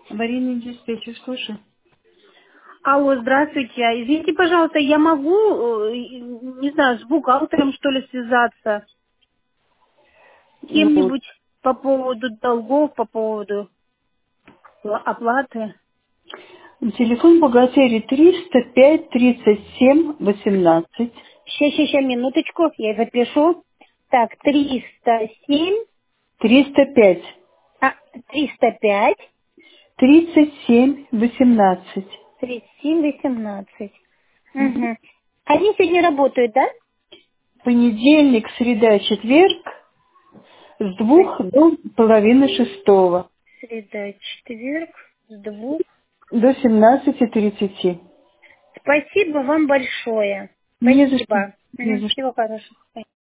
Аварийный диспетчер, слушай. Алло, здравствуйте. Извините, пожалуйста, я могу, не знаю, с бухгалтером, что ли, связаться? С Вот. кем-нибудь по поводу долгов, по поводу оплаты? Телефон бухгалтерии 305 37 18. Сейчас, минуточку, я запишу. Так, 307, 305 305, 37 18. 37, 18. Угу. Они сегодня работают, да? Понедельник, среда, четверг с 2 Понедельник, до половины шестого. среда, четверг, с 2. До 17:30. Спасибо вам большое. Не за что. Спасибо. Не за что. Всего хорошего.